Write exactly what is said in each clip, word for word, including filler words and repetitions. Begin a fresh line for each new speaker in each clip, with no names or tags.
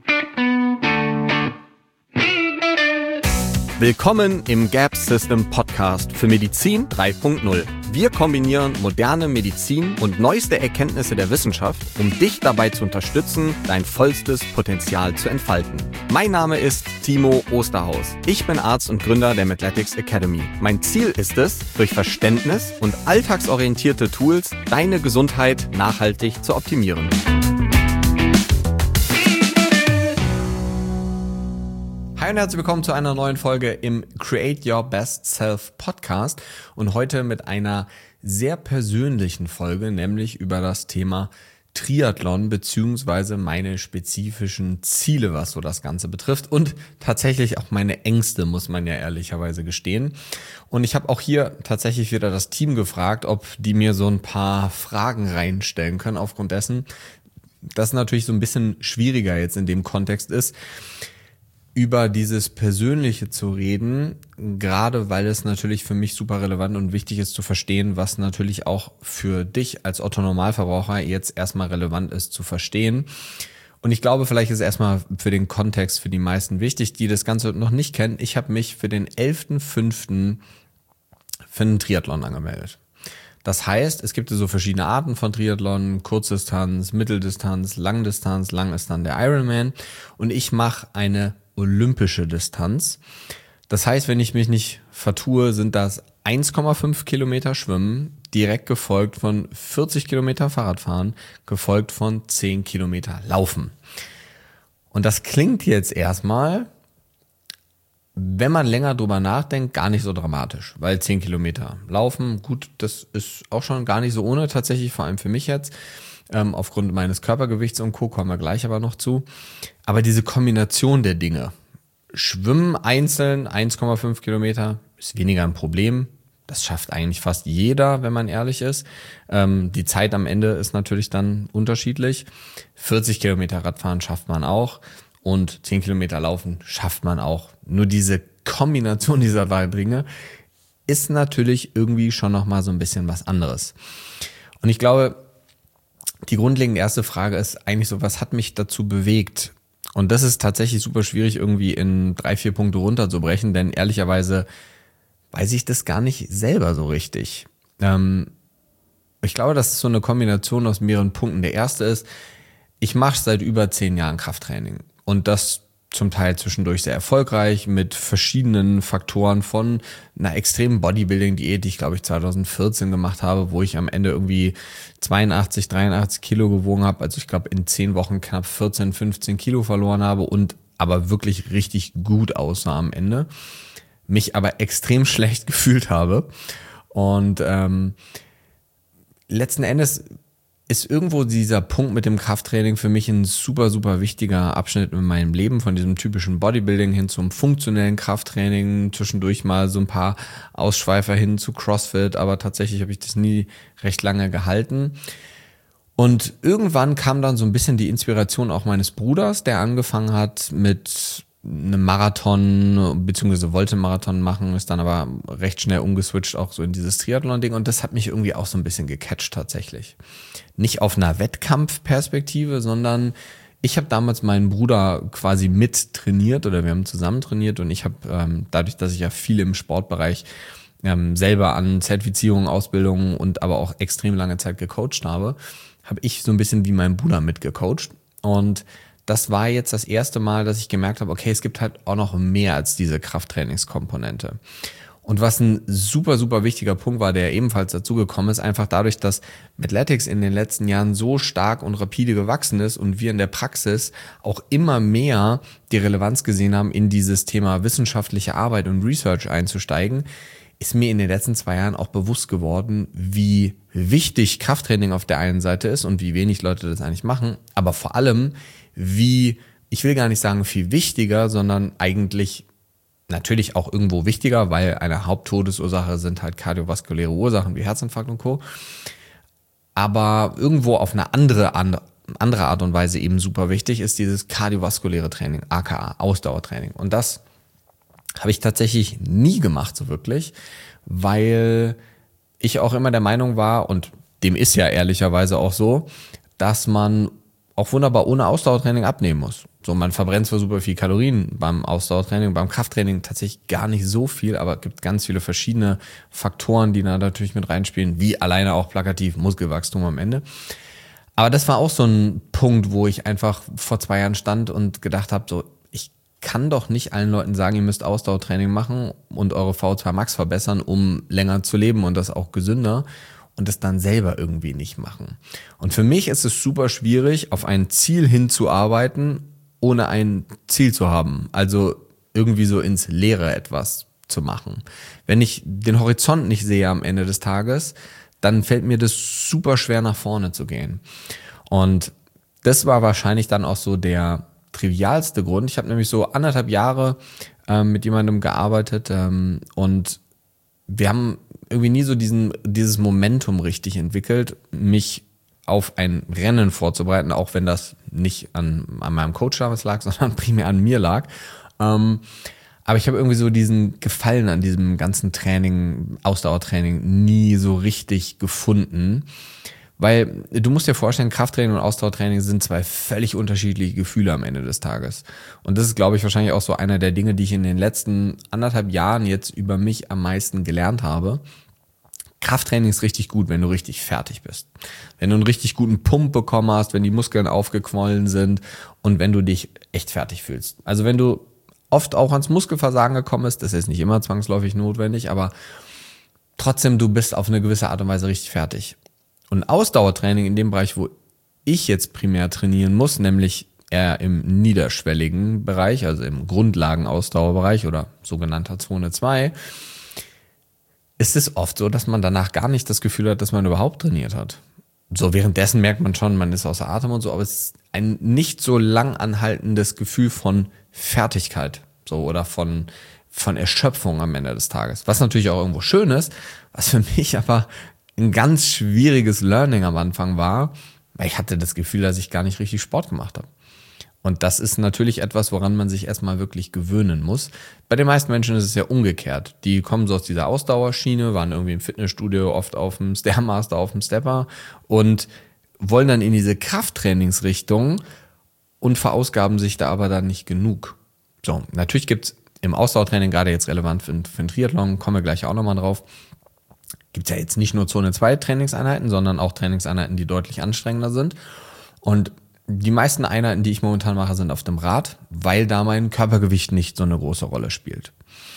Willkommen im Gap System Podcast für Medizin drei Punkt null. Wir kombinieren moderne Medizin und neueste Erkenntnisse der Wissenschaft, um dich dabei zu unterstützen, dein vollstes Potenzial zu entfalten. Mein Name ist Timo Osterhaus. Ich bin Arzt und Gründer der Medletics Academy. Mein Ziel ist es, durch Verständnis und alltagsorientierte Tools deine Gesundheit nachhaltig zu optimieren. Hi und herzlich willkommen zu einer neuen Folge im Create Your Best Self Podcast und heute mit einer sehr persönlichen Folge, nämlich über das Thema Triathlon beziehungsweise meine spezifischen Ziele, was so das Ganze betrifft und tatsächlich auch meine Ängste, muss man ja ehrlicherweise gestehen. Und ich habe auch hier tatsächlich wieder das Team gefragt, ob die mir so ein paar Fragen reinstellen können, aufgrund dessen, dass es natürlich so ein bisschen schwieriger jetzt in dem Kontext ist, über dieses Persönliche zu reden, gerade weil es natürlich für mich super relevant und wichtig ist zu verstehen, was natürlich auch für dich als Otto-Normalverbraucher jetzt erstmal relevant ist zu verstehen. Und ich glaube, vielleicht ist erstmal für den Kontext für die meisten wichtig, die das Ganze noch nicht kennen. Ich habe mich für den elften fünften für einen Triathlon angemeldet. Das heißt, es gibt so verschiedene Arten von Triathlon, Kurzdistanz, Mitteldistanz, Langdistanz, lang ist dann der Ironman und ich mache eine olympische Distanz. Das heißt, wenn ich mich nicht vertue, sind das eins Komma fünf Kilometer Schwimmen, direkt gefolgt von vierzig Kilometer Fahrradfahren, gefolgt von zehn Kilometer Laufen. Und das klingt jetzt erstmal, wenn man länger drüber nachdenkt, gar nicht so dramatisch, weil zehn Kilometer Laufen, gut, das ist auch schon gar nicht so ohne, tatsächlich, vor allem für mich jetzt. Ähm, aufgrund meines Körpergewichts und Co. kommen wir gleich aber noch zu. Aber diese Kombination der Dinge, Schwimmen einzeln eins Komma fünf Kilometer, ist weniger ein Problem. Das schafft eigentlich fast jeder, wenn man ehrlich ist. Ähm, die Zeit am Ende ist natürlich dann unterschiedlich. vierzig Kilometer Radfahren schafft man auch und zehn Kilometer Laufen schafft man auch. Nur diese Kombination dieser beiden Dinge ist natürlich irgendwie schon nochmal so ein bisschen was anderes. Und ich glaube, die grundlegende erste Frage ist eigentlich so, was hat mich dazu bewegt? Und das ist tatsächlich super schwierig irgendwie in drei, vier Punkte runterzubrechen, denn ehrlicherweise weiß ich das gar nicht selber so richtig. Ähm, ich glaube, das ist so eine Kombination aus mehreren Punkten. Der erste ist, ich mache seit über zehn Jahren Krafttraining und das zum Teil zwischendurch sehr erfolgreich mit verschiedenen Faktoren von einer extremen Bodybuilding-Diät, die ich glaube ich zwanzig vierzehn gemacht habe, wo ich am Ende irgendwie zweiundachtzig, dreiundachtzig Kilo gewogen habe, also ich glaube in zehn Wochen knapp vierzehn, fünfzehn Kilo verloren habe und aber wirklich richtig gut aussah am Ende, mich aber extrem schlecht gefühlt habe und ähm, letzten Endes ist irgendwo dieser Punkt mit dem Krafttraining für mich ein super, super wichtiger Abschnitt in meinem Leben, von diesem typischen Bodybuilding hin zum funktionellen Krafttraining, zwischendurch mal so ein paar Ausschweifer hin zu CrossFit, aber tatsächlich habe ich das nie recht lange gehalten. Und irgendwann kam dann so ein bisschen die Inspiration auch meines Bruders, der angefangen hat mit einem Marathon, beziehungsweise wollte einen Marathon machen, ist dann aber recht schnell umgeswitcht auch so in dieses Triathlon-Ding und das hat mich irgendwie auch so ein bisschen gecatcht tatsächlich. Nicht auf einer Wettkampfperspektive, sondern ich habe damals meinen Bruder quasi mit trainiert oder wir haben zusammen trainiert und ich habe ähm, dadurch, dass ich ja viel im Sportbereich ähm, selber an Zertifizierungen, Ausbildungen und aber auch extrem lange Zeit gecoacht habe, habe ich so ein bisschen wie mein Bruder mitgecoacht und das war jetzt das erste Mal, dass ich gemerkt habe, okay, es gibt halt auch noch mehr als diese Krafttrainingskomponente. Und was ein super, super wichtiger Punkt war, der ebenfalls dazugekommen ist, einfach dadurch, dass Medletics in den letzten Jahren so stark und rapide gewachsen ist und wir in der Praxis auch immer mehr die Relevanz gesehen haben, in dieses Thema wissenschaftliche Arbeit und Research einzusteigen, ist mir in den letzten zwei Jahren auch bewusst geworden, wie wichtig Krafttraining auf der einen Seite ist und wie wenig Leute das eigentlich machen, aber vor allem, wie, ich will gar nicht sagen viel wichtiger, sondern eigentlich natürlich auch irgendwo wichtiger, weil eine Haupttodesursache sind halt kardiovaskuläre Ursachen wie Herzinfarkt und Co. Aber irgendwo auf eine andere, andere Art und Weise eben super wichtig ist dieses kardiovaskuläre Training, aka Ausdauertraining. Und das habe ich tatsächlich nie gemacht so wirklich, weil ich auch immer der Meinung war, und dem ist ja ehrlicherweise auch so, dass man auch wunderbar ohne Ausdauertraining abnehmen muss. So, man verbrennt zwar super viel Kalorien beim Ausdauertraining, beim Krafttraining tatsächlich gar nicht so viel, aber es gibt ganz viele verschiedene Faktoren, die da natürlich mit reinspielen, wie alleine auch plakativ Muskelwachstum am Ende. Aber das war auch so ein Punkt, wo ich einfach vor zwei Jahren stand und gedacht habe, so, ich kann doch nicht allen Leuten sagen, ihr müsst Ausdauertraining machen und eure V O zwei Max verbessern, um länger zu leben und das auch gesünder, und das dann selber irgendwie nicht machen. Und für mich ist es super schwierig, auf ein Ziel hinzuarbeiten, ohne ein Ziel zu haben. Also irgendwie so ins Leere etwas zu machen. Wenn ich den Horizont nicht sehe am Ende des Tages, dann fällt mir das super schwer, nach vorne zu gehen. Und das war wahrscheinlich dann auch so der trivialste Grund. Ich habe nämlich so anderthalb Jahre ähm, mit jemandem gearbeitet ähm, und wir haben irgendwie nie so diesen dieses Momentum richtig entwickelt, mich auf ein Rennen vorzubereiten, auch wenn das nicht an, an meinem Coach damals lag, sondern primär an mir lag. Ähm, aber ich habe irgendwie so diesen Gefallen an diesem ganzen Training, Ausdauertraining nie so richtig gefunden. Weil du musst dir vorstellen, Krafttraining und Ausdauertraining sind zwei völlig unterschiedliche Gefühle am Ende des Tages. Und das ist, glaube ich, wahrscheinlich auch so einer der Dinge, die ich in den letzten anderthalb Jahren jetzt über mich am meisten gelernt habe. Krafttraining ist richtig gut, wenn du richtig fertig bist. Wenn du einen richtig guten Pump bekommen hast, wenn die Muskeln aufgequollen sind und wenn du dich echt fertig fühlst. Also wenn du oft auch ans Muskelversagen gekommen bist, das ist nicht immer zwangsläufig notwendig, aber trotzdem, du bist auf eine gewisse Art und Weise richtig fertig. Und Ausdauertraining in dem Bereich, wo ich jetzt primär trainieren muss, nämlich eher im niederschwelligen Bereich, also im Grundlagenausdauerbereich oder sogenannter Zone zwei, ist es oft so, dass man danach gar nicht das Gefühl hat, dass man überhaupt trainiert hat. So währenddessen merkt man schon, man ist außer Atem und so, aber es ist ein nicht so lang anhaltendes Gefühl von Fertigkeit, so, oder von, von Erschöpfung am Ende des Tages. Was natürlich auch irgendwo schön ist, was für mich aber ein ganz schwieriges Learning am Anfang war, weil ich hatte das Gefühl, dass ich gar nicht richtig Sport gemacht habe. Und das ist natürlich etwas, woran man sich erstmal wirklich gewöhnen muss. Bei den meisten Menschen ist es ja umgekehrt. Die kommen so aus dieser Ausdauerschiene, waren irgendwie im Fitnessstudio, oft auf dem Stairmaster, auf dem Stepper und wollen dann in diese Krafttrainingsrichtung und verausgaben sich da aber dann nicht genug. So, natürlich gibt's im Ausdauertraining, gerade jetzt relevant für, für den Triathlon, kommen wir gleich auch nochmal drauf, gibt's ja jetzt nicht nur Zone zwei Trainingseinheiten, sondern auch Trainingseinheiten, die deutlich anstrengender sind. Und die meisten Einheiten, die ich momentan mache, sind auf dem Rad, weil da mein Körpergewicht nicht so eine große Rolle spielt.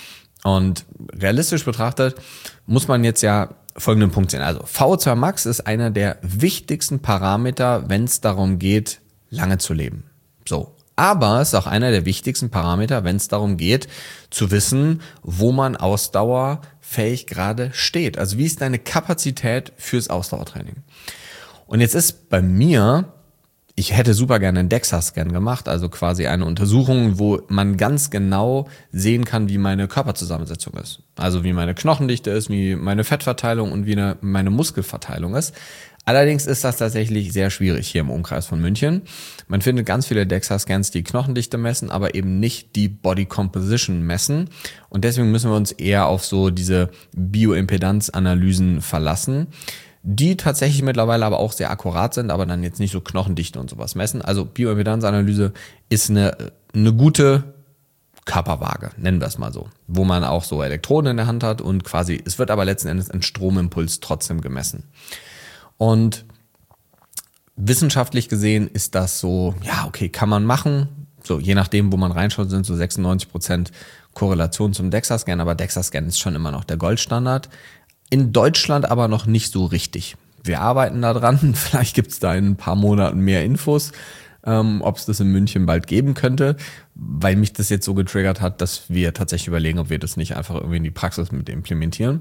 Und realistisch betrachtet muss man jetzt ja folgenden Punkt sehen. Also V O zwei Max ist einer der wichtigsten Parameter, wenn es darum geht, lange zu leben. So. Aber es ist auch einer der wichtigsten Parameter, wenn es darum geht, zu wissen, wo man ausdauerfähig gerade steht. Also wie ist deine Kapazität fürs Ausdauertraining? Und jetzt ist bei mir, ich hätte super gerne einen DEXA-Scan gemacht, also quasi eine Untersuchung, wo man ganz genau sehen kann, wie meine Körperzusammensetzung ist. Also wie meine Knochendichte ist, wie meine Fettverteilung und wie eine, meine Muskelverteilung ist. Allerdings ist das tatsächlich sehr schwierig hier im Umkreis von München. Man findet ganz viele DEXA-Scans, die Knochendichte messen, aber eben nicht die Body Composition messen. Und deswegen müssen wir uns eher auf so diese Bioimpedanzanalysen verlassen, die tatsächlich mittlerweile aber auch sehr akkurat sind, aber dann jetzt nicht so Knochendichte und sowas messen. Also Bioimpedanzanalyse ist eine, eine gute Körperwaage, nennen wir es mal so, wo man auch so Elektroden in der Hand hat und quasi, es wird aber letzten Endes ein Stromimpuls trotzdem gemessen. Und wissenschaftlich gesehen ist das so, ja, okay, kann man machen. So, je nachdem, wo man reinschaut, sind so sechsundneunzig Prozent Korrelation zum DEXA-Scan, aber DEXA-Scan ist schon immer noch der Goldstandard. In Deutschland aber noch nicht so richtig. Wir arbeiten da dran. Vielleicht gibt es da in ein paar Monaten mehr Infos, ähm, ob es das in München bald geben könnte, weil mich das jetzt so getriggert hat, dass wir tatsächlich überlegen, ob wir das nicht einfach irgendwie in die Praxis mit implementieren.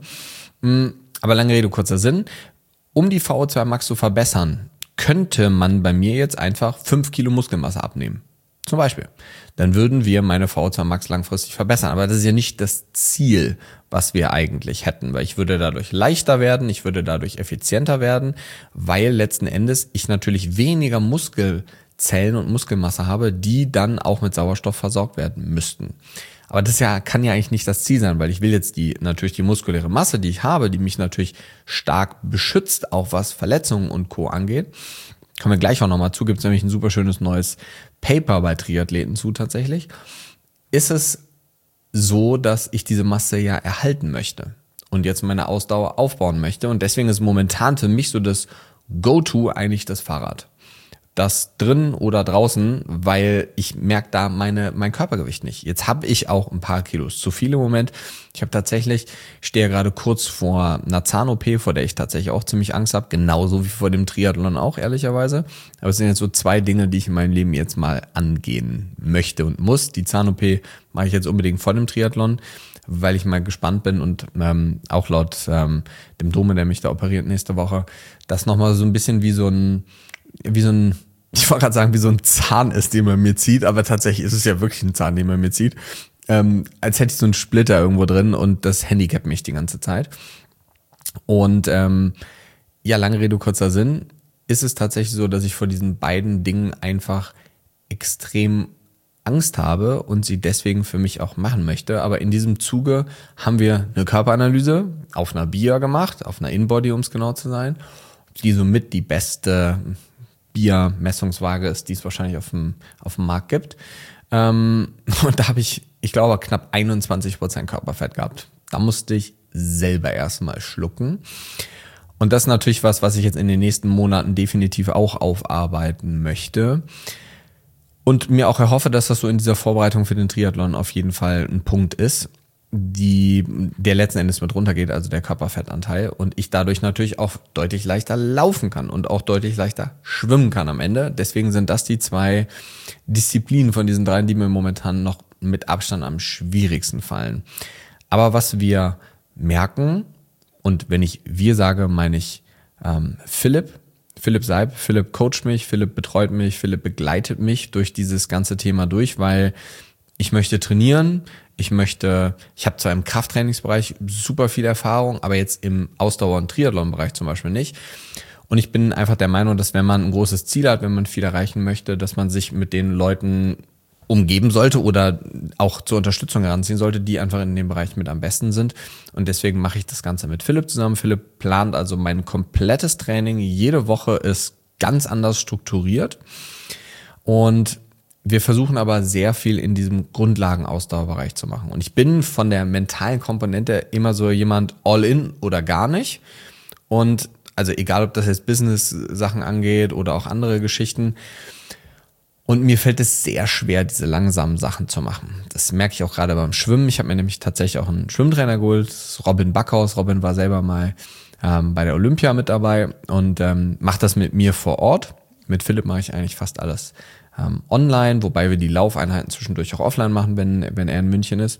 Aber lange Rede, kurzer Sinn. Um die V O zwei Max zu verbessern, könnte man bei mir jetzt einfach fünf Kilo Muskelmasse abnehmen. Zum Beispiel. Dann würden wir meine V O zwei Max langfristig verbessern. Aber das ist ja nicht das Ziel, was wir eigentlich hätten, weil ich würde dadurch leichter werden, ich würde dadurch effizienter werden, weil letzten Endes ich natürlich weniger Muskelzellen und Muskelmasse habe, die dann auch mit Sauerstoff versorgt werden müssten. Aber das ja, kann ja eigentlich nicht das Ziel sein, weil ich will jetzt die, natürlich die muskuläre Masse, die ich habe, die mich natürlich stark beschützt, auch was Verletzungen und Co. angeht, kommen wir gleich auch nochmal zu, gibt es nämlich ein super schönes neues Paper bei Triathleten zu tatsächlich, ist es so, dass ich diese Masse ja erhalten möchte und jetzt meine Ausdauer aufbauen möchte. Und deswegen ist momentan für mich so das Go-To eigentlich das Fahrrad. Das drin oder draußen, weil ich merke da meine mein Körpergewicht nicht. Jetzt habe ich auch ein paar Kilos zu viel im Moment. Ich habe tatsächlich, ich stehe gerade kurz vor einer Zahn-O P, vor der ich tatsächlich auch ziemlich Angst habe, genauso wie vor dem Triathlon auch, ehrlicherweise. Aber es sind jetzt so zwei Dinge, die ich in meinem Leben jetzt mal angehen möchte und muss. Die Zahn-O P mache ich jetzt unbedingt vor dem Triathlon, weil ich mal gespannt bin und ähm, auch laut ähm, dem Dome, der mich da operiert nächste Woche, das nochmal so ein bisschen wie so ein wie so ein, ich wollte gerade sagen, wie so ein Zahn ist, den man mir zieht, aber tatsächlich ist es ja wirklich ein Zahn, den man mir zieht. Ähm, als hätte ich so einen Splitter irgendwo drin und das handicapt mich die ganze Zeit. Und ähm, ja, lange Rede, kurzer Sinn, ist es tatsächlich so, dass ich vor diesen beiden Dingen einfach extrem Angst habe und sie deswegen für mich auch machen möchte. Aber in diesem Zuge haben wir eine Körperanalyse auf einer B I A gemacht, auf einer InBody, um es genau zu sein, die somit die beste B I A-Messungswaage ist, die es wahrscheinlich auf dem, auf dem Markt gibt. Ähm, und da habe ich, ich glaube, knapp einundzwanzig Prozent Körperfett gehabt. Da musste ich selber erstmal schlucken. Und das ist natürlich was, was ich jetzt in den nächsten Monaten definitiv auch aufarbeiten möchte. Und mir auch erhoffe, dass das so in dieser Vorbereitung für den Triathlon auf jeden Fall ein Punkt ist, die, der letzten Endes mit runtergeht, also der Körperfettanteil, und ich dadurch natürlich auch deutlich leichter laufen kann und auch deutlich leichter schwimmen kann am Ende. Deswegen sind das die zwei Disziplinen von diesen dreien, die mir momentan noch mit Abstand am schwierigsten fallen. Aber was wir merken, und wenn ich wir sage, meine ich ähm, Philipp, Philipp Seib, Philipp coacht mich, Philipp betreut mich, Philipp begleitet mich durch dieses ganze Thema durch, weil ich möchte trainieren, ich möchte, ich habe zwar im Krafttrainingsbereich super viel Erfahrung, aber jetzt im Ausdauer- und Triathlon-Bereich zum Beispiel nicht. Und ich bin einfach der Meinung, dass wenn man ein großes Ziel hat, wenn man viel erreichen möchte, dass man sich mit den Leuten umgeben sollte oder auch zur Unterstützung heranziehen sollte, die einfach in dem Bereich mit am besten sind. Und deswegen mache ich das Ganze mit Philipp zusammen. Philipp plant also mein komplettes Training. Jede Woche ist ganz anders strukturiert. Und wir versuchen aber sehr viel in diesem Grundlagenausdauerbereich zu machen. Und ich bin von der mentalen Komponente immer so jemand all in oder gar nicht. Und also egal, ob das jetzt Business-Sachen angeht oder auch andere Geschichten. Und mir fällt es sehr schwer, diese langsamen Sachen zu machen. Das merke ich auch gerade beim Schwimmen. Ich habe mir nämlich tatsächlich auch einen Schwimmtrainer geholt, Robin Backhaus. Robin war selber mal ähm, bei der Olympia mit dabei und ähm, macht das mit mir vor Ort. Mit Philipp mache ich eigentlich fast alles ähm, online, wobei wir die Laufeinheiten zwischendurch auch offline machen, wenn, wenn er in München ist.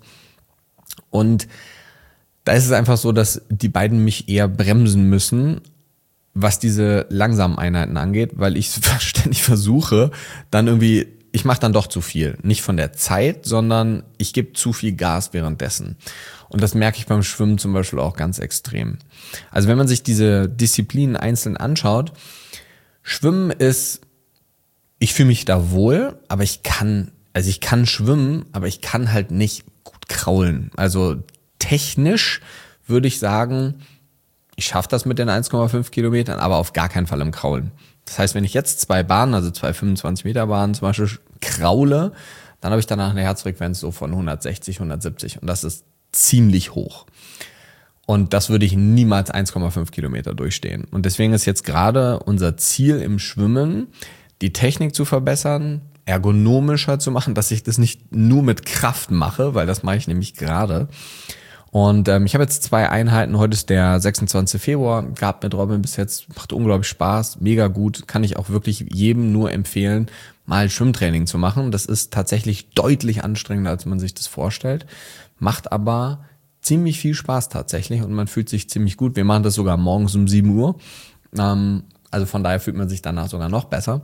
Und da ist es einfach so, dass die beiden mich eher bremsen müssen, was diese langsamen Einheiten angeht, weil ich ständig versuche, dann irgendwie, ich mache dann doch zu viel. Nicht von der Zeit, sondern ich gebe zu viel Gas währenddessen. Und das merke ich beim Schwimmen zum Beispiel auch ganz extrem. Also wenn man sich diese Disziplinen einzeln anschaut, Schwimmen ist, ich fühle mich da wohl, aber ich kann, also ich kann schwimmen, aber ich kann halt nicht gut kraulen. Also technisch würde ich sagen, ich schaffe das mit den eins Komma fünf Kilometern, aber auf gar keinen Fall im Kraulen. Das heißt, wenn ich jetzt zwei Bahnen, also zwei fünfundzwanzig Meter Bahnen zum Beispiel kraule, dann habe ich danach eine Herzfrequenz so von hundertsechzig, hundertsiebzig und das ist ziemlich hoch. Und das würde ich niemals eins Komma fünf Kilometer durchstehen. Und deswegen ist jetzt gerade unser Ziel im Schwimmen, die Technik zu verbessern, ergonomischer zu machen, dass ich das nicht nur mit Kraft mache, weil das mache ich nämlich gerade. Und ähm, ich habe jetzt zwei Einheiten, heute ist der sechsundzwanzigster Februar, gehabt mit Robin bis jetzt, macht unglaublich Spaß, mega gut, kann ich auch wirklich jedem nur empfehlen, mal Schwimmtraining zu machen. Das ist tatsächlich deutlich anstrengender, als man sich das vorstellt, macht aber ziemlich viel Spaß tatsächlich und man fühlt sich ziemlich gut. Wir machen das sogar morgens um sieben Uhr, ähm, also von daher fühlt man sich danach sogar noch besser.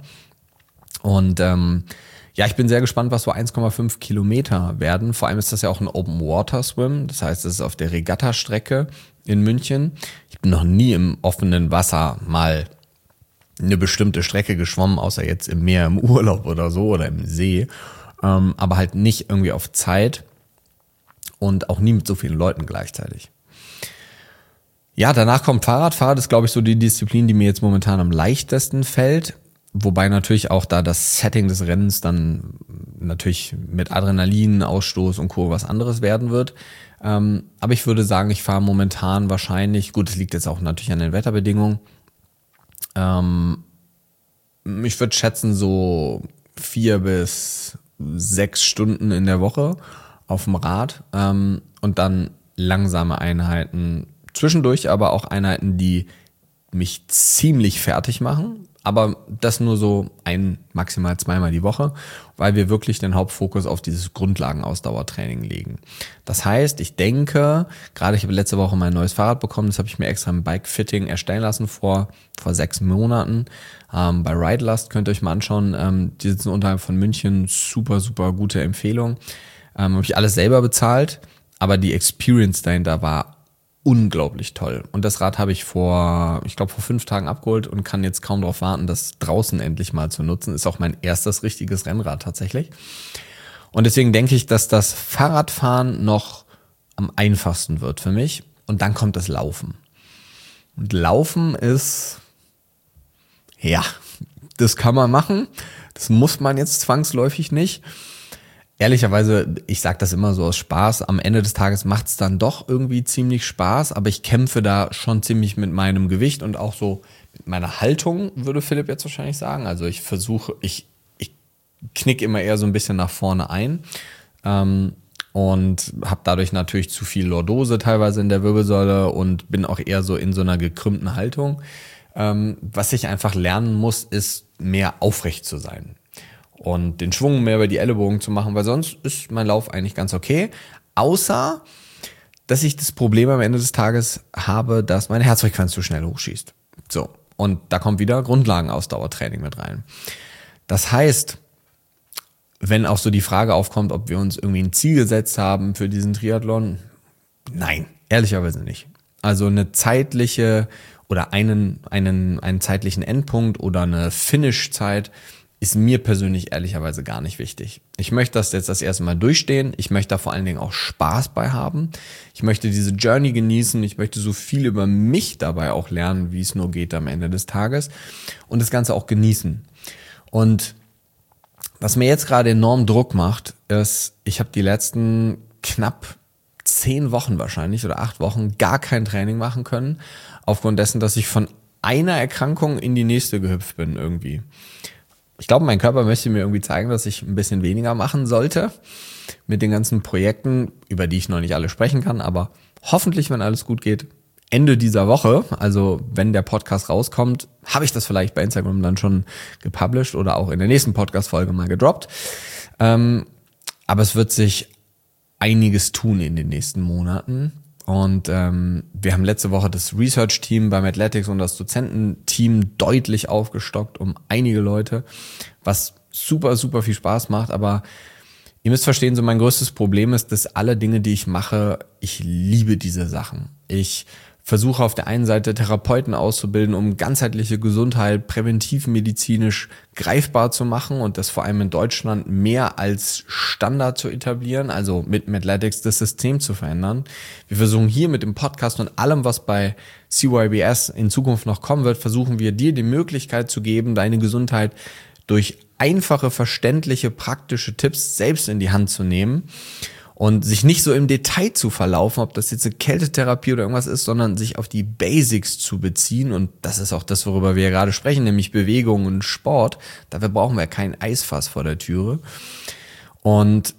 Und ähm, ja, ich bin sehr gespannt, was so eins Komma fünf Kilometer werden. Vor allem ist das ja auch ein Open Water Swim. Das heißt, es ist auf der Regatta-Strecke in München. Ich bin noch nie im offenen Wasser mal eine bestimmte Strecke geschwommen, außer jetzt im Meer, im Urlaub oder so oder im See. Ähm, aber halt nicht irgendwie auf Zeit und auch nie mit so vielen Leuten gleichzeitig. Ja, danach kommt Fahrrad. Fahrrad ist, glaube ich, so die Disziplin, die mir jetzt momentan am leichtesten fällt. wobei natürlich auch da das Setting des Rennens dann natürlich mit Adrenalinausstoß und Co. was anderes werden wird. Ähm, aber ich würde sagen, ich fahre momentan wahrscheinlich, gut, es liegt jetzt auch natürlich an den Wetterbedingungen, ähm, ich würde schätzen so vier bis sechs Stunden in der Woche auf dem Rad ähm, und dann langsame Einheiten, zwischendurch aber auch Einheiten, die mich ziemlich fertig machen, aber das nur so ein, maximal zweimal die Woche, weil wir wirklich den Hauptfokus auf dieses Grundlagenausdauertraining legen. Das heißt, ich denke, gerade ich habe letzte Woche mein neues Fahrrad bekommen, das habe ich mir extra im Bike-Fitting erstellen lassen vor, vor sechs Monaten. Ähm, bei Ridelust könnt ihr euch mal anschauen, ähm, die sitzen unterhalb von München, super, super gute Empfehlung. Ähm, habe ich alles selber bezahlt, aber die Experience dahinter war unglaublich toll. Und das Rad habe ich vor, ich glaube, vor fünf Tagen abgeholt und kann jetzt kaum darauf warten, das draußen endlich mal zu nutzen. Ist auch mein erstes richtiges Rennrad tatsächlich. Und deswegen denke ich, dass das Fahrradfahren noch am einfachsten wird für mich. Und dann kommt das Laufen. Und Laufen ist, ja, das kann man machen. Das muss man jetzt zwangsläufig nicht. Ehrlicherweise, ich sage das immer so aus Spaß, am Ende des Tages macht es dann doch irgendwie ziemlich Spaß, aber ich kämpfe da schon ziemlich mit meinem Gewicht und auch so mit meiner Haltung, würde Philipp jetzt wahrscheinlich sagen. Also ich versuche, ich, ich knick immer eher so ein bisschen nach vorne ein ähm, und habe dadurch natürlich zu viel Lordose teilweise in der Wirbelsäule und bin auch eher so in so einer gekrümmten Haltung. Ähm, was ich einfach lernen muss, ist mehr aufrecht zu sein. Und den Schwung mehr über die Ellenbogen zu machen, weil sonst ist mein Lauf eigentlich ganz okay. Außer, dass ich das Problem am Ende des Tages habe, dass meine Herzfrequenz zu schnell hochschießt. So, und da kommt wieder Grundlagenausdauertraining mit rein. Das heißt, wenn auch so die Frage aufkommt, ob wir uns irgendwie ein Ziel gesetzt haben für diesen Triathlon, nein, ehrlicherweise nicht. Also eine zeitliche oder einen, einen, einen zeitlichen Endpunkt oder eine Finish-Zeit ist mir persönlich ehrlicherweise gar nicht wichtig. Ich möchte das jetzt das erste Mal durchstehen. Ich möchte da vor allen Dingen auch Spaß bei haben. Ich möchte diese Journey genießen. Ich möchte so viel über mich dabei auch lernen, wie es nur geht am Ende des Tages. Und das Ganze auch genießen. Und was mir jetzt gerade enorm Druck macht, ist, ich habe die letzten knapp zehn Wochen wahrscheinlich oder acht Wochen gar kein Training machen können. Aufgrund dessen, dass ich von einer Erkrankung in die nächste gehüpft bin irgendwie. Ich glaube, mein Körper möchte mir irgendwie zeigen, dass ich ein bisschen weniger machen sollte mit den ganzen Projekten, über die ich noch nicht alle sprechen kann, aber hoffentlich, wenn alles gut geht, Ende dieser Woche, also wenn der Podcast rauskommt, habe ich das vielleicht bei Instagram dann schon gepublished oder auch in der nächsten Podcast-Folge mal gedroppt. Ähm, aber es wird sich einiges tun in den nächsten Monaten. Und ähm, wir haben letzte Woche das Research-Team beim Athletics und das Dozententeam deutlich aufgestockt um einige Leute, was super, super viel Spaß macht. Aber ihr müsst verstehen, so mein größtes Problem ist, dass alle Dinge, die ich mache, ich liebe diese Sachen. Ich versuche auf der einen Seite Therapeuten auszubilden, um ganzheitliche Gesundheit präventivmedizinisch greifbar zu machen und das vor allem in Deutschland mehr als Standard zu etablieren, also mit Mathletics das System zu verändern. Wir versuchen hier mit dem Podcast und allem, was bei C Y B S in Zukunft noch kommen wird, versuchen wir dir die Möglichkeit zu geben, deine Gesundheit durch einfache, verständliche, praktische Tipps selbst in die Hand zu nehmen. Und sich nicht so im Detail zu verlaufen, ob das jetzt eine Kältetherapie oder irgendwas ist, sondern sich auf die Basics zu beziehen. Und das ist auch das, worüber wir gerade sprechen, nämlich Bewegung und Sport. Dafür brauchen wir kein Eisfass vor der Türe. Und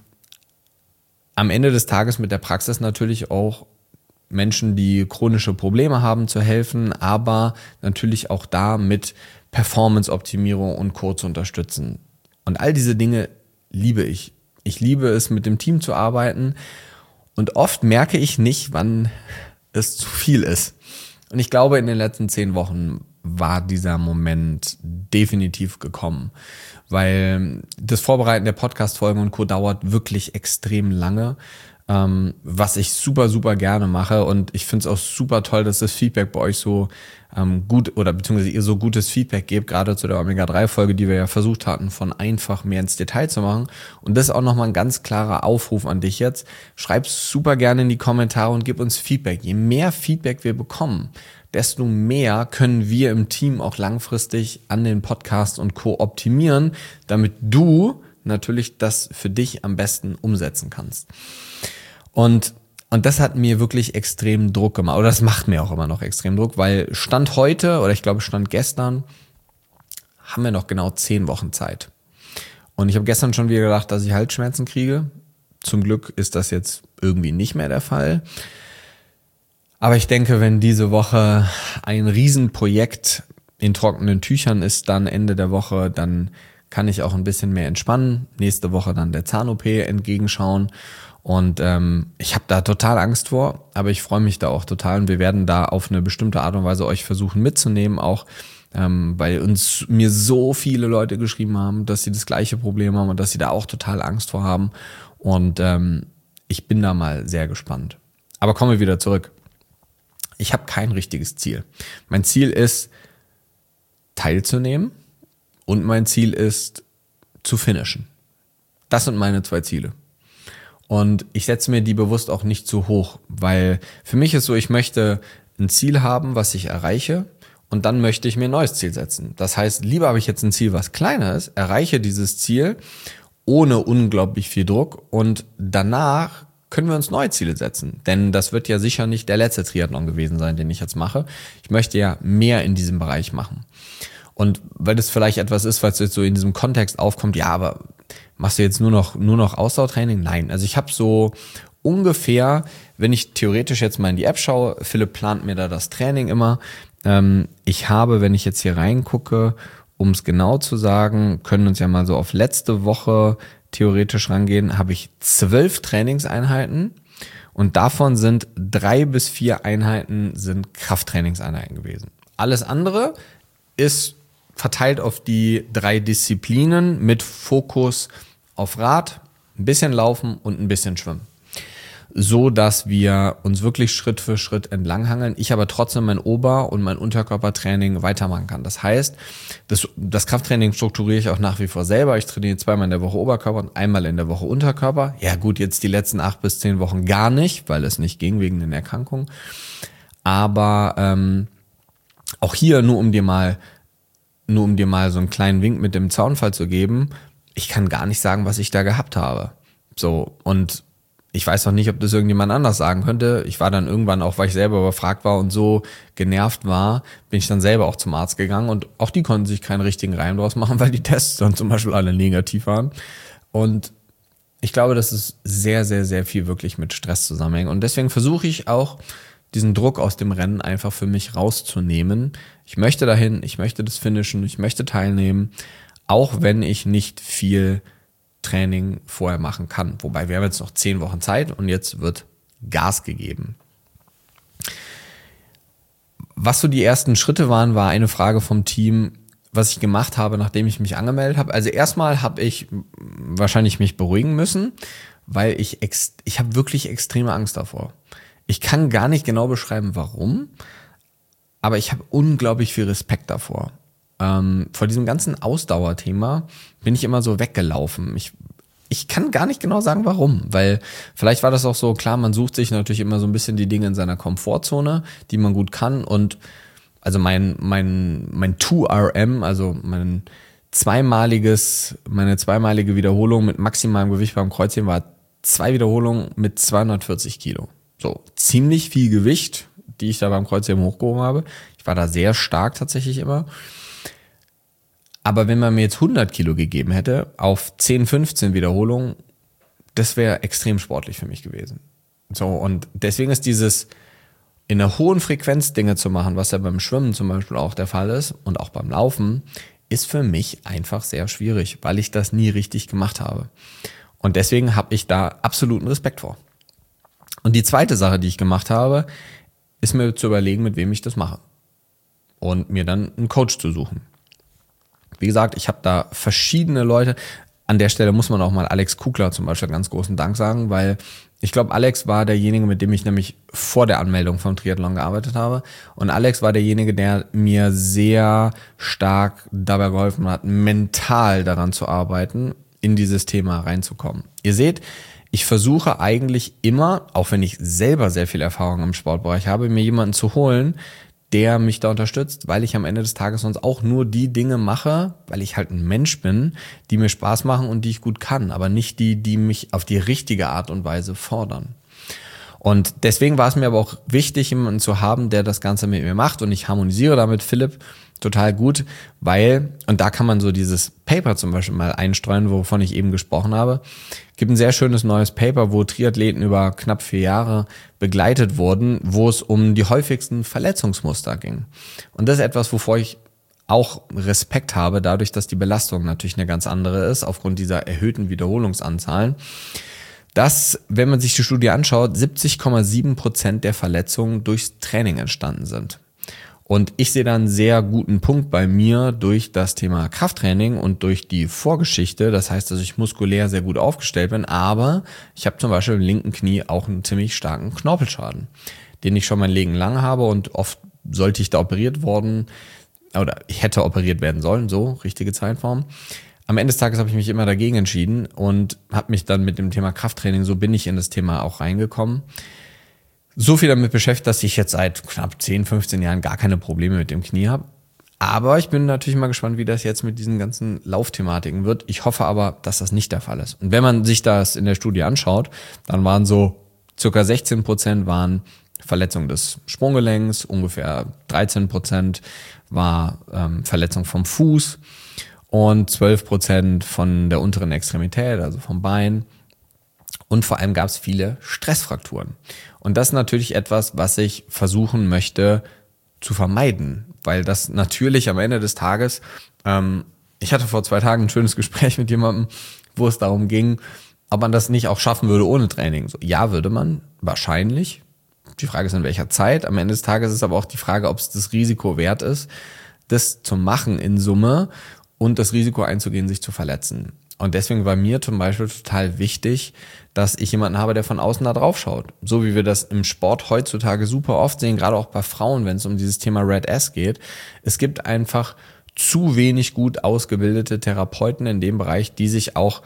am Ende des Tages mit der Praxis natürlich auch Menschen, die chronische Probleme haben, zu helfen, aber natürlich auch da mit Performance-Optimierung und Co. zu unterstützen. Und all diese Dinge liebe ich. Ich liebe es, mit dem Team zu arbeiten und oft merke ich nicht, wann es zu viel ist. Und ich glaube, in den letzten zehn Wochen war dieser Moment definitiv gekommen, weil das Vorbereiten der Podcast-Folgen und Co. dauert wirklich extrem lange. ähm, was ich super, super gerne mache. Und ich finde es auch super toll, dass das Feedback bei euch so ähm, gut oder beziehungsweise ihr so gutes Feedback gebt, gerade zu der Omega drei Folge, die wir ja versucht hatten, von einfach mehr ins Detail zu machen. Und das ist auch nochmal ein ganz klarer Aufruf an dich jetzt. Schreib super gerne in die Kommentare und gib uns Feedback. Je mehr Feedback wir bekommen, desto mehr können wir im Team auch langfristig an den Podcast und Co. optimieren, damit du natürlich das für dich am besten umsetzen kannst. Und, und das hat mir wirklich extrem Druck gemacht, oder das macht mir auch immer noch extrem Druck, weil Stand heute, oder ich glaube Stand gestern, haben wir noch genau zehn Wochen Zeit. Und ich habe gestern schon wieder gedacht, dass ich Halsschmerzen kriege. Zum Glück ist das jetzt irgendwie nicht mehr der Fall. Aber ich denke, wenn diese Woche ein Riesenprojekt in trockenen Tüchern ist, dann Ende der Woche, dann kann ich auch ein bisschen mehr entspannen. Nächste Woche dann der Zahn-O P entgegenschauen. Und ähm, ich habe da total Angst vor, aber ich freue mich da auch total. Und wir werden da auf eine bestimmte Art und Weise euch versuchen mitzunehmen, auch ähm, weil uns mir so viele Leute geschrieben haben, dass sie das gleiche Problem haben und dass sie da auch total Angst vor haben. Und ähm, ich bin da mal sehr gespannt. Aber kommen wir wieder zurück. Ich habe kein richtiges Ziel. Mein Ziel ist, teilzunehmen und mein Ziel ist, zu finishen. Das sind meine zwei Ziele. Und ich setze mir die bewusst auch nicht zu hoch, weil für mich ist so, ich möchte ein Ziel haben, was ich erreiche und dann möchte ich mir ein neues Ziel setzen. Das heißt, lieber habe ich jetzt ein Ziel, was kleiner ist, erreiche dieses Ziel ohne unglaublich viel Druck und danach können wir uns neue Ziele setzen. Denn das wird ja sicher nicht der letzte Triathlon gewesen sein, den ich jetzt mache. Ich möchte ja mehr in diesem Bereich machen. Und weil das vielleicht etwas ist, was jetzt so in diesem Kontext aufkommt, ja, aber machst du jetzt nur noch nur noch Ausdauertraining? Nein, also ich habe so ungefähr, wenn ich theoretisch jetzt mal in die App schaue, Philipp plant mir da das Training immer. Ähm, ich habe, wenn ich jetzt hier reingucke, um es genau zu sagen, können uns ja mal so auf letzte Woche theoretisch rangehen, habe ich zwölf Trainingseinheiten und davon sind drei bis vier Einheiten sind Krafttrainingseinheiten gewesen. Alles andere ist verteilt auf die drei Disziplinen mit Fokus auf Rad, ein bisschen Laufen und ein bisschen Schwimmen. So dass wir uns wirklich Schritt für Schritt entlanghangeln, ich aber trotzdem mein Ober- und mein Unterkörpertraining weitermachen kann. Das heißt, das, das Krafttraining strukturiere ich auch nach wie vor selber. Ich trainiere zweimal in der Woche Oberkörper und einmal in der Woche Unterkörper. Ja gut, jetzt die letzten acht bis zehn Wochen gar nicht, weil es nicht ging wegen den Erkrankungen. Aber ähm, auch hier, nur um dir mal, nur um dir mal so einen kleinen Wink mit dem Zaunfall zu geben, ich kann gar nicht sagen, was ich da gehabt habe. So, und ich weiß noch nicht, ob das irgendjemand anders sagen könnte. Ich war dann irgendwann auch, weil ich selber überfragt war und so genervt war, bin ich dann selber auch zum Arzt gegangen und auch die konnten sich keinen richtigen Reim draus machen, weil die Tests dann zum Beispiel alle negativ waren. Und ich glaube, dass es sehr, sehr, sehr viel wirklich mit Stress zusammenhängt. Und deswegen versuche ich auch, diesen Druck aus dem Rennen einfach für mich rauszunehmen. Ich möchte dahin, ich möchte das finishen, ich möchte teilnehmen, auch wenn ich nicht viel Training vorher machen kann. Wobei wir haben jetzt noch zehn Wochen Zeit und jetzt wird Gas gegeben. Was so die ersten Schritte waren, war eine Frage vom Team, was ich gemacht habe, nachdem ich mich angemeldet habe. Also erstmal habe ich wahrscheinlich mich beruhigen müssen, weil ich ex- ich habe wirklich extreme Angst davor. Ich kann gar nicht genau beschreiben, warum, aber ich habe unglaublich viel Respekt davor. Ähm, vor diesem ganzen Ausdauerthema bin ich immer so weggelaufen. Ich, ich kann gar nicht genau sagen, warum, weil vielleicht war das auch so, klar, man sucht sich natürlich immer so ein bisschen die Dinge in seiner Komfortzone, die man gut kann und also mein, mein, mein zwei R M, also mein zweimaliges, meine zweimalige Wiederholung mit maximalem Gewicht beim Kreuzheben war zwei Wiederholungen mit zweihundertvierzig Kilo. So, ziemlich viel Gewicht, die ich da beim Kreuzheben hochgehoben habe. Ich war da sehr stark tatsächlich immer. Aber wenn man mir jetzt hundert Kilo gegeben hätte, auf zehn, fünfzehn Wiederholungen, das wäre extrem sportlich für mich gewesen. So, und deswegen ist dieses in einer hohen Frequenz Dinge zu machen, was ja beim Schwimmen zum Beispiel auch der Fall ist und auch beim Laufen, ist für mich einfach sehr schwierig, weil ich das nie richtig gemacht habe. Und deswegen habe ich da absoluten Respekt vor. Und die zweite Sache, die ich gemacht habe, ist mir zu überlegen, mit wem ich das mache. Und mir dann einen Coach zu suchen. Wie gesagt, ich habe da verschiedene Leute. An der Stelle muss man auch mal Alex Kugler zum Beispiel ganz großen Dank sagen, weil Ich glaube, Alex war derjenige, mit dem ich nämlich vor der Anmeldung vom Triathlon gearbeitet habe. Und Alex war derjenige, der mir sehr stark dabei geholfen hat, mental daran zu arbeiten, in dieses Thema reinzukommen. Ihr seht, ich versuche eigentlich immer, auch wenn ich selber sehr viel Erfahrung im Sportbereich habe, mir jemanden zu holen, der mich da unterstützt, weil ich am Ende des Tages sonst auch nur die Dinge mache, weil ich halt ein Mensch bin, die mir Spaß machen und die ich gut kann, aber nicht die, die mich auf die richtige Art und Weise fordern. Und deswegen war es mir aber auch wichtig, jemanden zu haben, der das Ganze mit mir macht, und ich harmonisiere da mit Philipp total gut, weil, und da kann man so dieses Paper zum Beispiel mal einstreuen, wovon ich eben gesprochen habe. Gibt ein sehr schönes neues Paper, wo Triathleten über knapp vier Jahre begleitet wurden, wo es um die häufigsten Verletzungsmuster ging. Und das ist etwas, wovor ich auch Respekt habe, dadurch, dass die Belastung natürlich eine ganz andere ist, aufgrund dieser erhöhten Wiederholungsanzahlen. Dass, wenn man sich die Studie anschaut, siebzig Komma sieben Prozent der Verletzungen durchs Training entstanden sind. Und ich sehe da einen sehr guten Punkt bei mir durch das Thema Krafttraining und durch die Vorgeschichte. Das heißt, dass ich muskulär sehr gut aufgestellt bin, aber ich habe zum Beispiel im linken Knie auch einen ziemlich starken Knorpelschaden, den ich schon mein Leben lang habe, und oft sollte ich da operiert worden, oder ich hätte operiert werden sollen, so, richtige Zeitform. Am Ende des Tages habe ich mich immer dagegen entschieden und habe mich dann mit dem Thema Krafttraining, so bin ich in das Thema auch reingekommen, so viel damit beschäftigt, dass ich jetzt seit knapp zehn, fünfzehn Jahren gar keine Probleme mit dem Knie habe. Aber ich bin natürlich mal gespannt, wie das jetzt mit diesen ganzen Laufthematiken wird. Ich hoffe aber, dass das nicht der Fall ist. Und wenn man sich das in der Studie anschaut, dann waren so circa sechzehn Prozent waren Verletzung des Sprunggelenks, ungefähr dreizehn Prozent war ähm, Verletzung vom Fuß und zwölf Prozent von der unteren Extremität, also vom Bein. Und vor allem gab es viele Stressfrakturen. Und das ist natürlich etwas, was ich versuchen möchte zu vermeiden, weil das natürlich am Ende des Tages, ähm, ich hatte vor zwei Tagen ein schönes Gespräch mit jemandem, wo es darum ging, ob man das nicht auch schaffen würde ohne Training. So, ja, würde man, wahrscheinlich. Die Frage ist, in welcher Zeit. Am Ende des Tages ist aber auch die Frage, ob es das Risiko wert ist, das zu machen in Summe und das Risiko einzugehen, sich zu verletzen. Und deswegen war mir zum Beispiel total wichtig, dass ich jemanden habe, der von außen da drauf schaut. So wie wir das im Sport heutzutage super oft sehen, gerade auch bei Frauen, wenn es um dieses Thema Red S geht. Es gibt einfach zu wenig gut ausgebildete Therapeuten in dem Bereich, die sich auch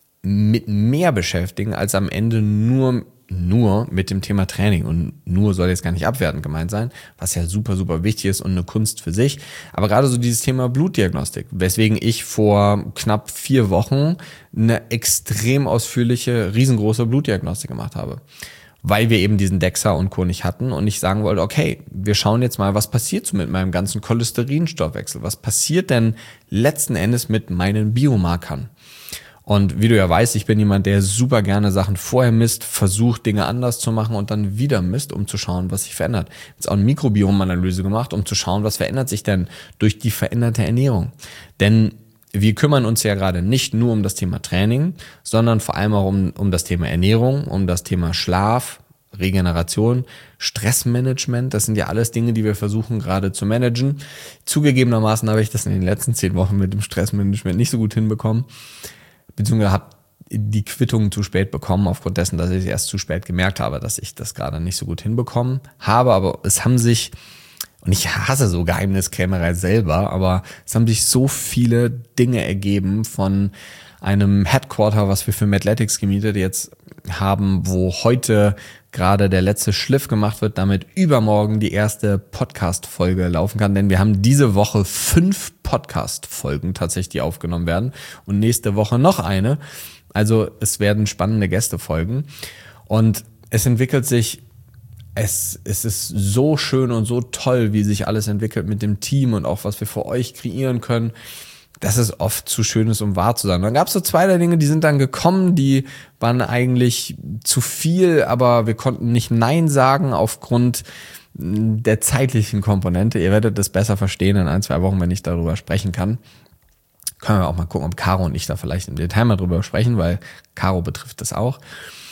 mit mehr beschäftigen, als am Ende nur nur mit dem Thema Training. Und nur soll jetzt gar nicht abwertend gemeint sein, was ja super, super wichtig ist und eine Kunst für sich. Aber gerade so dieses Thema Blutdiagnostik, weswegen ich vor knapp vier Wochen eine extrem ausführliche, riesengroße Blutdiagnostik gemacht habe. Weil wir eben diesen DEXA und Co. nicht hatten und ich sagen wollte, okay, wir schauen jetzt mal, was passiert so mit meinem ganzen Cholesterinstoffwechsel? Was passiert denn letzten Endes mit meinen Biomarkern? Und wie du ja weißt, ich bin jemand, der super gerne Sachen vorher misst, versucht Dinge anders zu machen und dann wieder misst, um zu schauen, was sich verändert. Ich habe jetzt auch eine Mikrobiomanalyse gemacht, um zu schauen, was verändert sich denn durch die veränderte Ernährung. Denn wir kümmern uns ja gerade nicht nur um das Thema Training, sondern vor allem auch um, um das Thema Ernährung, um das Thema Schlaf, Regeneration, Stressmanagement. Das sind ja alles Dinge, die wir versuchen gerade zu managen. Zugegebenermaßen habe ich das in den letzten zehn Wochen mit dem Stressmanagement nicht so gut hinbekommen. Beziehungsweise habe die Quittung zu spät bekommen, aufgrund dessen, dass ich erst zu spät gemerkt habe, dass ich das gerade nicht so gut hinbekommen habe. Aber es haben sich, und ich hasse so Geheimniskrämerei selber, aber es haben sich so viele Dinge ergeben von einem Headquarter, was wir für Mathletics gemietet jetzt haben, wo heute gerade der letzte Schliff gemacht wird, damit übermorgen die erste Podcast-Folge laufen kann. Denn wir haben diese Woche fünf Podcast-Folgen tatsächlich, die aufgenommen werden und nächste Woche noch eine. Also es werden spannende Gäste folgen und es entwickelt sich, es, es ist so schön und so toll, wie sich alles entwickelt mit dem Team und auch was wir für euch kreieren können. Das ist oft zu schön ist, um wahr zu sein. Dann gab es so zwei, drei Dinge, die sind dann gekommen, die waren eigentlich zu viel, aber wir konnten nicht Nein sagen aufgrund der zeitlichen Komponente. Ihr werdet das besser verstehen in ein, zwei Wochen, wenn ich darüber sprechen kann. Können wir auch mal gucken, ob Caro und ich da vielleicht im Detail mal drüber sprechen, weil Caro betrifft das auch.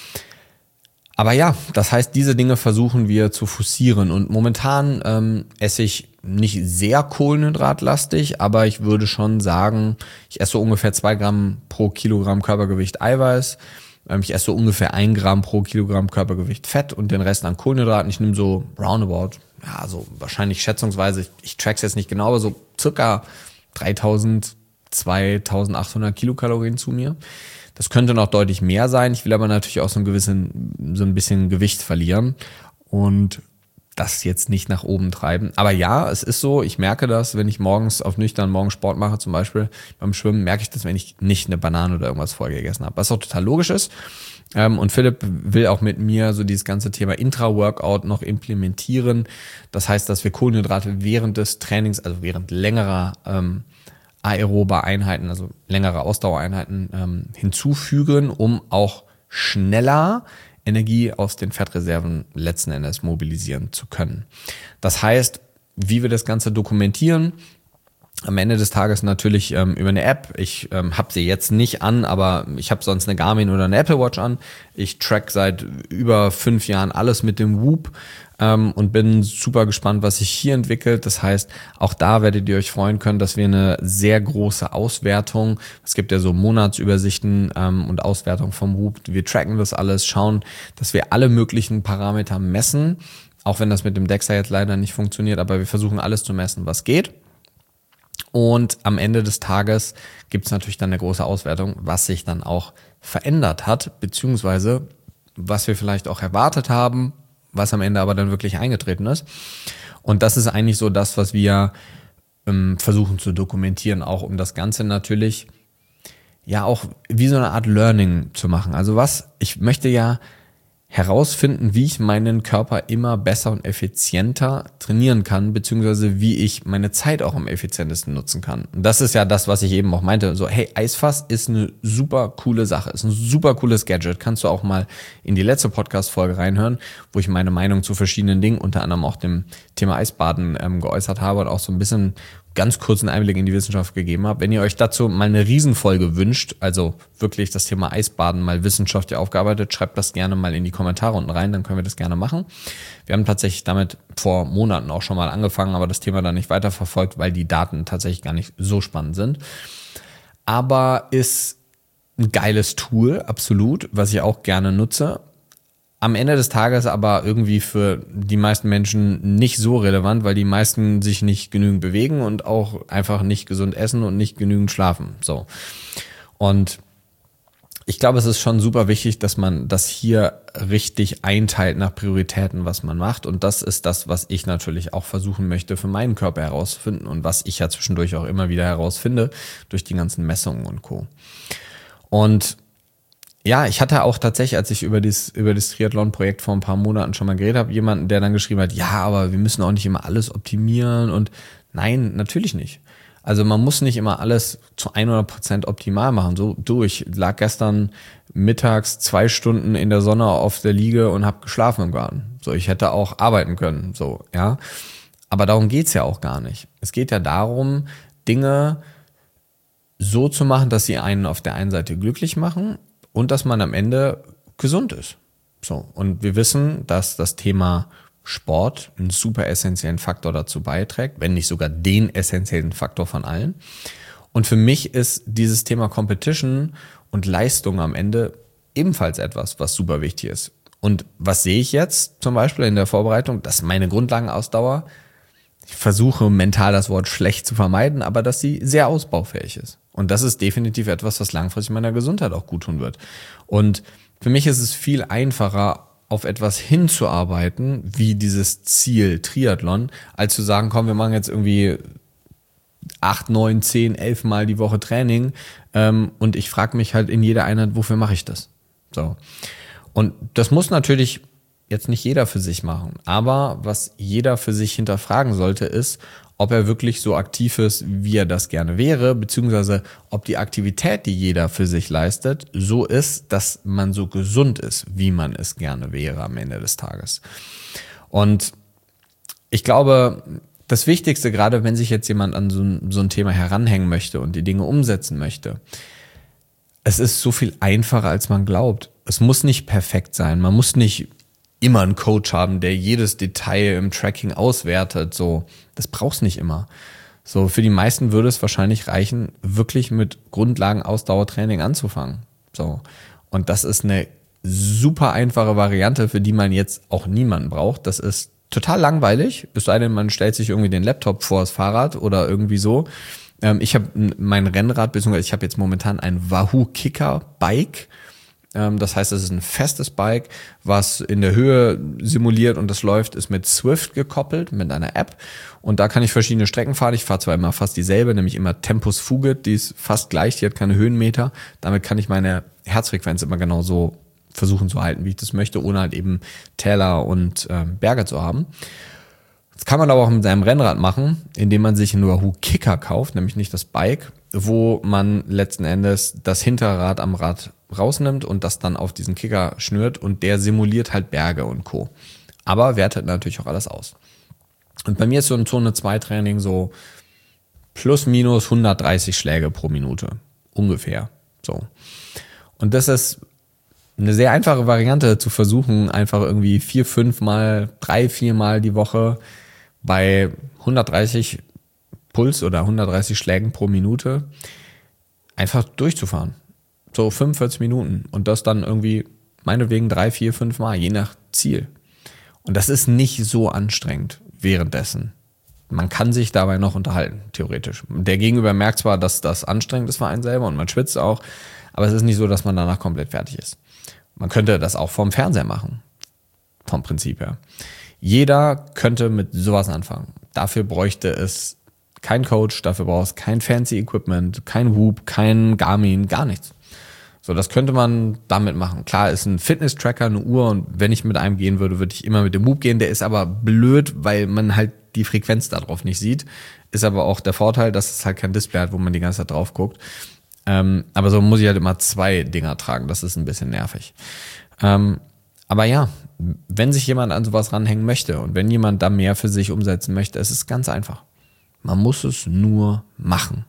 Aber ja, das heißt, diese Dinge versuchen wir zu forcieren und momentan ähm, esse ich nicht sehr kohlenhydratlastig, aber ich würde schon sagen, ich esse so ungefähr zwei Gramm pro Kilogramm Körpergewicht Eiweiß Ähm, ich esse so ungefähr ein Gramm pro Kilogramm Körpergewicht Fett und den Rest an Kohlenhydraten. Ich nehme so roundabout, ja, so wahrscheinlich schätzungsweise, ich, ich track's jetzt nicht genau, aber so circa dreitausend, zweitausendachthundert Kilokalorien zu mir. Das könnte noch deutlich mehr sein. Ich will aber natürlich auch so ein gewissen, so ein bisschen Gewicht verlieren und das jetzt nicht nach oben treiben. Aber ja, es ist so, ich merke das, wenn ich morgens auf nüchtern morgens Sport mache, zum Beispiel beim Schwimmen, merke ich das, wenn ich nicht eine Banane oder irgendwas vorher gegessen habe. Was auch total logisch ist. Und Philipp will auch mit mir so dieses ganze Thema Intra-Workout noch implementieren. Das heißt, dass wir Kohlenhydrate während des Trainings, also während längerer ähm, aerober Einheiten, also längere Ausdauereinheiten ähm, hinzufügen, um auch schneller Energie aus den Fettreserven letzten Endes mobilisieren zu können. Das heißt, wie wir das Ganze dokumentieren, am Ende des Tages natürlich ähm, über eine App. Ich ähm, habe sie jetzt nicht an, aber ich habe sonst eine Garmin oder eine Apple Watch an. Ich track seit über fünf Jahren alles mit dem Whoop ähm, und bin super gespannt, was sich hier entwickelt. Das heißt, auch da werdet ihr euch freuen können, dass wir eine sehr große Auswertung, es gibt ja so Monatsübersichten ähm, und Auswertung vom Whoop. Wir tracken das alles, schauen, dass wir alle möglichen Parameter messen, auch wenn das mit dem DEXA jetzt leider nicht funktioniert, aber wir versuchen alles zu messen, was geht. Und am Ende des Tages gibt es natürlich dann eine große Auswertung, was sich dann auch verändert hat, beziehungsweise was wir vielleicht auch erwartet haben, was am Ende aber dann wirklich eingetreten ist. Und das ist eigentlich so das, was wir ähm, versuchen zu dokumentieren, auch um das Ganze natürlich ja auch wie so eine Art Learning zu machen. Also was, ich möchte ja herausfinden, wie ich meinen Körper immer besser und effizienter trainieren kann, beziehungsweise wie ich meine Zeit auch am effizientesten nutzen kann. Und das ist ja das, was ich eben auch meinte. So, hey, Eisfass ist eine super coole Sache, ist ein super cooles Gadget. Kannst du auch mal in die letzte Podcast-Folge reinhören, wo ich meine Meinung zu verschiedenen Dingen, unter anderem auch dem Thema Eisbaden ähm, geäußert habe und auch so ein bisschen ganz kurzen Einblick in die Wissenschaft gegeben habe. Wenn ihr euch dazu mal eine Riesenfolge wünscht, also wirklich das Thema Eisbaden mal wissenschaftlich aufgearbeitet, schreibt das gerne mal in die Kommentare unten rein, dann können wir das gerne machen. Wir haben tatsächlich damit vor Monaten auch schon mal angefangen, aber das Thema dann nicht weiterverfolgt, weil die Daten tatsächlich gar nicht so spannend sind. Aber ist ein geiles Tool, absolut, was ich auch gerne nutze. Am Ende des Tages aber irgendwie für die meisten Menschen nicht so relevant, weil die meisten sich nicht genügend bewegen und auch einfach nicht gesund essen und nicht genügend schlafen. So. Und ich glaube, es ist schon super wichtig, dass man das hier richtig einteilt nach Prioritäten, was man macht. Und das ist das, was ich natürlich auch versuchen möchte, für meinen Körper herauszufinden und was ich ja zwischendurch auch immer wieder herausfinde durch die ganzen Messungen und Co. Und ja, ich hatte auch tatsächlich, als ich über das, über das Triathlon-Projekt vor ein paar Monaten schon mal geredet habe, jemanden, der dann geschrieben hat, ja, aber wir müssen auch nicht immer alles optimieren und nein, natürlich nicht. Also man muss nicht immer alles zu hundert Prozent optimal machen. So, du, ich lag gestern mittags zwei Stunden in der Sonne auf der Liege und habe geschlafen im Garten. So, ich hätte auch arbeiten können, so, ja. Aber darum geht's ja auch gar nicht. Es geht ja darum, Dinge so zu machen, dass sie einen auf der einen Seite glücklich machen, und dass man am Ende gesund ist. So. Und wir wissen, dass das Thema Sport einen super essentiellen Faktor dazu beiträgt, wenn nicht sogar den essentiellen Faktor von allen. Und für mich ist dieses Thema Competition und Leistung am Ende ebenfalls etwas, was super wichtig ist. Und was sehe ich jetzt zum Beispiel in der Vorbereitung? Dass meine Grundlagenausdauer, ich versuche mental das Wort schlecht zu vermeiden, aber dass sie sehr ausbaufähig ist. Und das ist definitiv etwas, was langfristig meiner Gesundheit auch gut tun wird. Und für mich ist es viel einfacher, auf etwas hinzuarbeiten, wie dieses Ziel Triathlon, als zu sagen, komm, wir machen jetzt irgendwie acht, neun, zehn, elf Mal die Woche Training ähm, und ich frage mich halt in jeder Einheit, wofür mache ich das? So. Und das muss natürlich jetzt nicht jeder für sich machen, aber was jeder für sich hinterfragen sollte, ist, ob er wirklich so aktiv ist, wie er das gerne wäre, beziehungsweise ob die Aktivität, die jeder für sich leistet, so ist, dass man so gesund ist, wie man es gerne wäre am Ende des Tages. Und ich glaube, das Wichtigste, gerade wenn sich jetzt jemand an so ein, so ein Thema heranhängen möchte und die Dinge umsetzen möchte, es ist so viel einfacher, als man glaubt. Es muss nicht perfekt sein, man muss nicht immer einen Coach haben, der jedes Detail im Tracking auswertet. So, das brauchst nicht immer. So, für die meisten würde es wahrscheinlich reichen, wirklich mit Grundlagen-Ausdauertraining anzufangen. So. Und das ist eine super einfache Variante, für die man jetzt auch niemanden braucht. Das ist total langweilig, es sei denn, man stellt sich irgendwie den Laptop vor das Fahrrad oder irgendwie so. Ähm, ich habe mein Rennrad, beziehungsweise ich habe jetzt momentan ein Wahoo Kicker Bike. Ähm, das heißt, es ist ein festes Bike, was in der Höhe simuliert und das läuft, ist mit Swift gekoppelt, mit einer App. Und da kann ich verschiedene Strecken fahren. Ich fahre zwar immer fast dieselbe, nämlich immer Tempus Fugit, die ist fast gleich, die hat keine Höhenmeter. Damit kann ich meine Herzfrequenz immer genau so versuchen zu halten, wie ich das möchte, ohne halt eben Täler und äh, Berge zu haben. Das kann man aber auch mit seinem Rennrad machen, indem man sich einen Wahoo Kicker kauft, nämlich nicht das Bike, wo man letzten Endes das Hinterrad am Rad rausnimmt und das dann auf diesen Kicker schnürt und der simuliert halt Berge und Co. Aber wertet natürlich auch alles aus. Und bei mir ist so ein Zone zwei Training so plus minus hundertdreißig Schläge pro Minute. Ungefähr. So. Und das ist eine sehr einfache Variante zu versuchen, einfach irgendwie vier, fünf Mal, drei, vier Mal die Woche bei hundertdreißig Puls oder hundertdreißig Schlägen pro Minute einfach durchzufahren. So fünfundvierzig Minuten und das dann irgendwie meinetwegen drei, vier, fünf Mal, je nach Ziel. Und das ist nicht so anstrengend währenddessen. Man kann sich dabei noch unterhalten, theoretisch. Der Gegenüber merkt zwar, dass das anstrengend ist für einen selber und man schwitzt auch, aber es ist nicht so, dass man danach komplett fertig ist. Man könnte das auch vom Fernseher machen, vom Prinzip her. Jeder könnte mit sowas anfangen. Dafür bräuchte es kein Coach, dafür braucht es kein fancy Equipment, kein Whoop, kein Garmin, gar nichts. So, das könnte man damit machen. Klar, ist ein Fitness-Tracker, eine Uhr und wenn ich mit einem gehen würde, würde ich immer mit dem Whoop gehen. Der ist aber blöd, weil man halt die Frequenz darauf nicht sieht. Ist aber auch der Vorteil, dass es halt kein Display hat, wo man die ganze Zeit drauf guckt. Ähm, aber so muss ich halt immer zwei Dinger tragen. Das ist ein bisschen nervig. Ähm, aber ja, wenn sich jemand an sowas ranhängen möchte und wenn jemand da mehr für sich umsetzen möchte, es ist ganz einfach. Man muss es nur machen.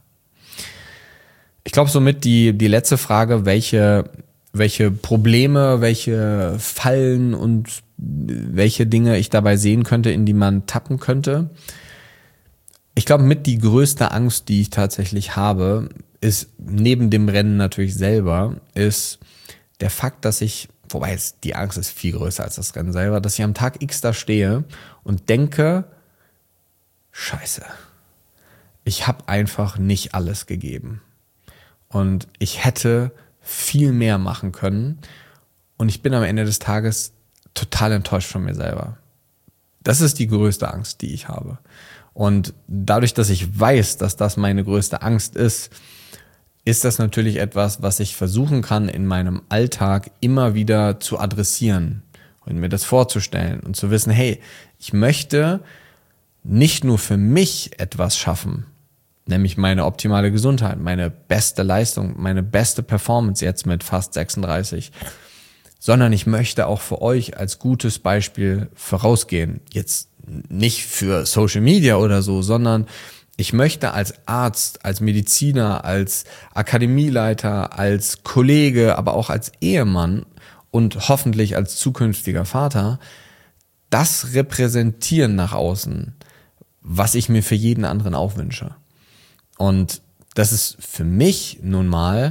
Ich glaube somit die, die letzte Frage, welche, welche Probleme, welche Fallen und welche Dinge ich dabei sehen könnte, in die man tappen könnte. Ich glaube, mit die größte Angst, die ich tatsächlich habe, ist neben dem Rennen natürlich selber, ist der Fakt, dass ich, wobei es, die Angst ist viel größer als das Rennen selber, dass ich am Tag X da stehe und denke, Scheiße, ich habe einfach nicht alles gegeben. Und ich hätte viel mehr machen können und ich bin am Ende des Tages total enttäuscht von mir selber. Das ist die größte Angst, die ich habe. Und dadurch, dass ich weiß, dass das meine größte Angst ist, ist das natürlich etwas, was ich versuchen kann, in meinem Alltag immer wieder zu adressieren und mir das vorzustellen und zu wissen, hey, ich möchte nicht nur für mich etwas schaffen, nämlich meine optimale Gesundheit, meine beste Leistung, meine beste Performance jetzt mit fast sechsunddreißig, sondern ich möchte auch für euch als gutes Beispiel vorausgehen. Jetzt nicht für Social Media oder so, sondern ich möchte als Arzt, als Mediziner, als Akademieleiter, als Kollege, aber auch als Ehemann und hoffentlich als zukünftiger Vater das repräsentieren nach außen, was ich mir für jeden anderen auch wünsche. Und das ist für mich nun mal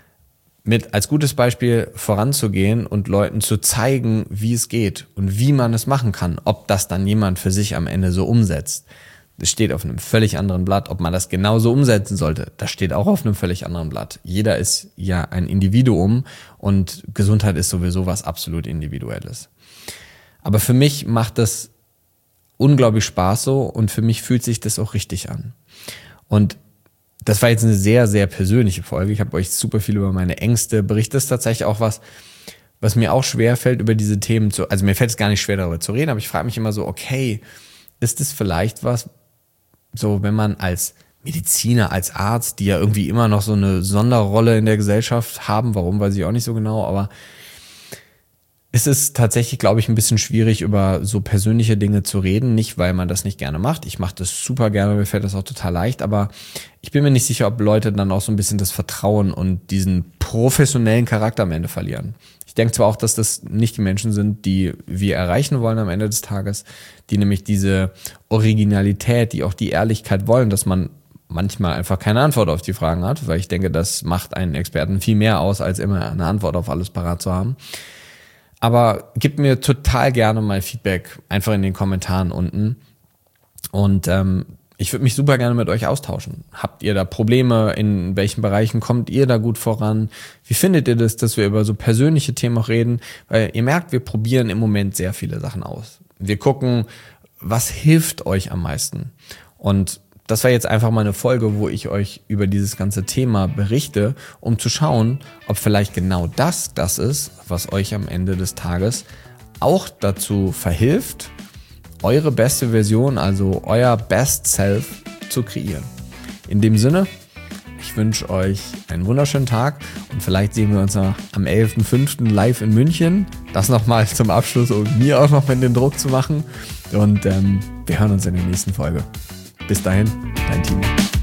mit als gutes Beispiel voranzugehen und Leuten zu zeigen, wie es geht und wie man es machen kann, ob das dann jemand für sich am Ende so umsetzt. Das steht auf einem völlig anderen Blatt. Ob man das genauso umsetzen sollte, das steht auch auf einem völlig anderen Blatt. Jeder ist ja ein Individuum und Gesundheit ist sowieso was absolut Individuelles. Aber für mich macht das unglaublich Spaß so und für mich fühlt sich das auch richtig an. Und das war jetzt eine sehr, sehr persönliche Folge. Ich habe euch super viel über meine Ängste berichtet. Das ist tatsächlich auch was, was mir auch schwer fällt, über diese Themen zu, also mir fällt es gar nicht schwer, darüber zu reden, aber ich frage mich immer so, okay, ist es vielleicht was, so wenn man als Mediziner, als Arzt, die ja irgendwie immer noch so eine Sonderrolle in der Gesellschaft haben, warum, weiß ich auch nicht so genau, aber es ist tatsächlich, glaube ich, ein bisschen schwierig, über so persönliche Dinge zu reden. Nicht, weil man das nicht gerne macht. Ich mache das super gerne, mir fällt das auch total leicht. Aber ich bin mir nicht sicher, ob Leute dann auch so ein bisschen das Vertrauen und diesen professionellen Charakter am Ende verlieren. Ich denke zwar auch, dass das nicht die Menschen sind, die wir erreichen wollen am Ende des Tages, die nämlich diese Originalität, die auch die Ehrlichkeit wollen, dass man manchmal einfach keine Antwort auf die Fragen hat, weil ich denke, das macht einen Experten viel mehr aus, als immer eine Antwort auf alles parat zu haben. Aber gebt mir total gerne mal Feedback, einfach in den Kommentaren unten. Und ähm, ich würde mich super gerne mit euch austauschen. Habt ihr da Probleme? In welchen Bereichen kommt ihr da gut voran? Wie findet ihr das, dass wir über so persönliche Themen auch reden? Weil ihr merkt, wir probieren im Moment sehr viele Sachen aus. Wir gucken, was hilft euch am meisten? Und das war jetzt einfach mal eine Folge, wo ich euch über dieses ganze Thema berichte, um zu schauen, ob vielleicht genau das das ist, was euch am Ende des Tages auch dazu verhilft, eure beste Version, also euer Best Self zu kreieren. In dem Sinne, ich wünsche euch einen wunderschönen Tag und vielleicht sehen wir uns am elften fünften live in München. Das nochmal zum Abschluss, um mir auch noch mal den Druck zu machen. Und ähm, wir hören uns in der nächsten Folge. Bis dahin, dein Timo.